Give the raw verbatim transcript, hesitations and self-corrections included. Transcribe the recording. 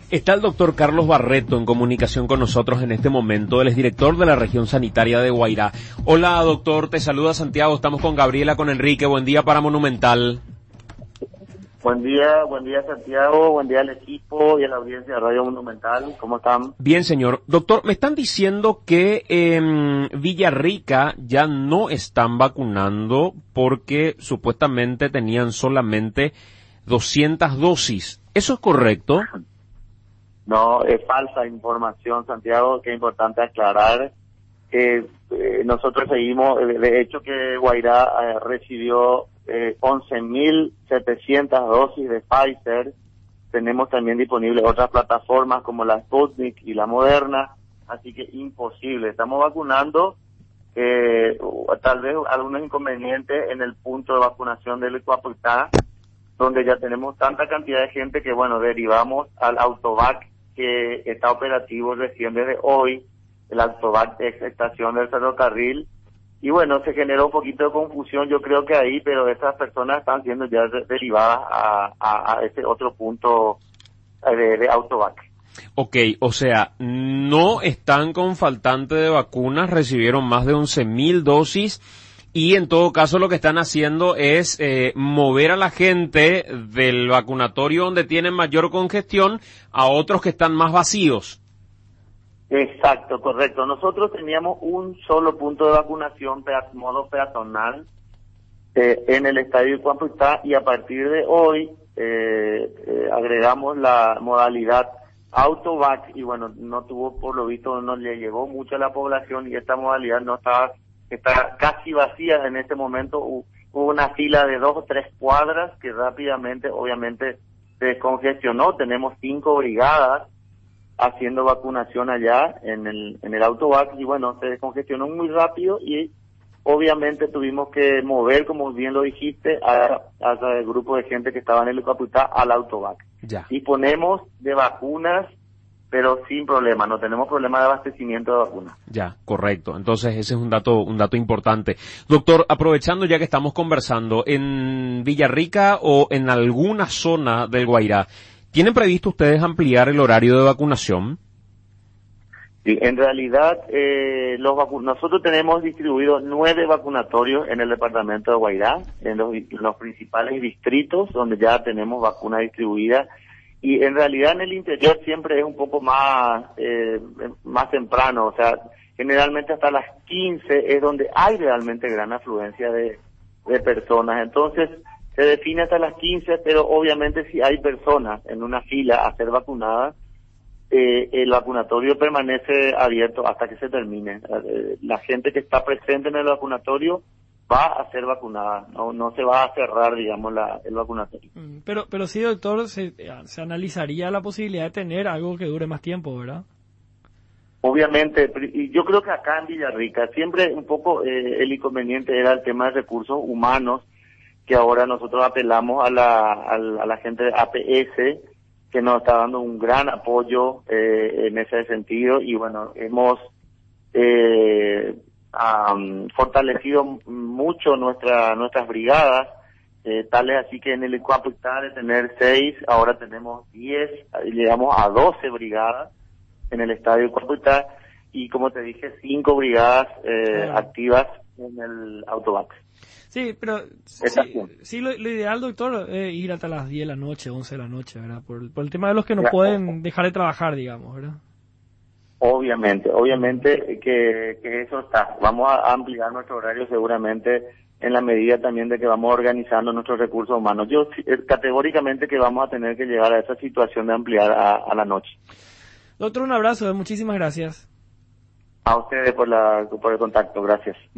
Está el doctor Carlos Barreto en comunicación con nosotros en este momento. Él es director de la región sanitaria de Guairá. Hola, doctor, te saluda Santiago. Estamos con Gabriela, con Enrique. Buen día para Monumental. Buen día, buen día Santiago, buen día al equipo y a la audiencia de Radio Monumental. ¿Cómo están? Bien, señor. Doctor, me están diciendo que en Villarrica ya no están vacunando porque supuestamente tenían solamente doscientas dosis. ¿Eso es correcto? No, es falsa información, Santiago, que es importante aclarar. Eh, eh, nosotros seguimos, eh, de hecho que Guairá eh, recibió eh, once mil setecientas dosis de Pfizer. Tenemos también disponibles otras plataformas como la Sputnik y la Moderna, así que imposible. Estamos vacunando, eh, tal vez algunos inconvenientes en el punto de vacunación del Ecuapuitá, donde ya tenemos tanta cantidad de gente que, bueno, derivamos al Autovac, que está operativo recién desde hoy, el Autovac de estación del ferrocarril, y bueno, se generó un poquito de confusión, yo creo que ahí, pero estas personas están siendo ya de- derivadas a, a, a ese otro punto de, de Autovac. Ok, o sea, no están con faltante de vacunas, recibieron más de once mil dosis y en todo caso lo que están haciendo es eh, mover a la gente del vacunatorio donde tienen mayor congestión a otros que están más vacíos. Exacto, correcto. Nosotros teníamos un solo punto de vacunación, pea- modo peatonal, eh, en el estadio de Cuamputá, y a partir de hoy eh, eh, agregamos la modalidad Autovac, y bueno, no tuvo, por lo visto, no le llegó mucho a la población, y esta modalidad no estaba, está casi vacía en este momento. Hu- Hubo una fila de dos o tres cuadras que rápidamente, obviamente, se descongestionó. Tenemos cinco brigadas haciendo vacunación allá en el en el Autovac, y bueno, se descongestionó muy rápido, y obviamente tuvimos que mover, como bien lo dijiste, a, a el grupo de gente que estaba en el Caputá al Autovac. Ya. Disponemos de vacunas, pero sin problema, no tenemos problema de abastecimiento de vacunas. Ya, correcto. Entonces ese es un dato, un dato importante. Doctor, aprovechando ya que estamos conversando, en Villarrica o en alguna zona del Guairá, ¿tienen previsto ustedes ampliar el horario de vacunación? Sí, en realidad, eh, los vacu- nosotros tenemos distribuidos nueve vacunatorios en el departamento de Guairá, en los, en los principales distritos donde ya tenemos vacuna distribuida, y en realidad en el interior siempre es un poco más, eh, más temprano, o sea, generalmente hasta las quince es donde hay realmente gran afluencia de, de personas. Entonces, se define hasta las quince, pero obviamente si hay personas en una fila a ser vacunadas, eh, el vacunatorio permanece abierto hasta que se termine. Eh, la gente que está presente en el vacunatorio va a ser vacunada, no no se va a cerrar, digamos, la, el vacunatorio. Mm, Pero, pero sí, doctor, se, se analizaría la posibilidad de tener algo que dure más tiempo, ¿verdad? Obviamente, pri- y yo creo que acá en Villarrica siempre un poco eh, el inconveniente era el tema de recursos humanos, que ahora nosotros apelamos a la, a la, a la gente de A P S, que nos está dando un gran apoyo eh, en ese sentido, y bueno, hemos eh, am, fortalecido mucho nuestra nuestras brigadas, eh, tales así que en el Ecuapuitá de tener seis, ahora tenemos diez, llegamos a doce brigadas en el estadio Ecuapuitá, y como te dije, cinco brigadas eh, Claro. activas en el Autovac. Sí, pero Está sí, bien. sí lo, lo ideal, doctor, es ir hasta las diez de la noche, once de la noche, ¿verdad? Por, el- por el tema de los que no Ya. pueden dejar de trabajar, digamos, ¿verdad? Obviamente, obviamente que, que eso está. Vamos a ampliar nuestro horario seguramente en la medida también de que vamos organizando nuestros recursos humanos. Yo sí, eh, categóricamente que vamos a tener que llegar a esa situación de ampliar a, a la noche. Doctor, un abrazo, muchísimas gracias. A ustedes por la por el contacto, gracias.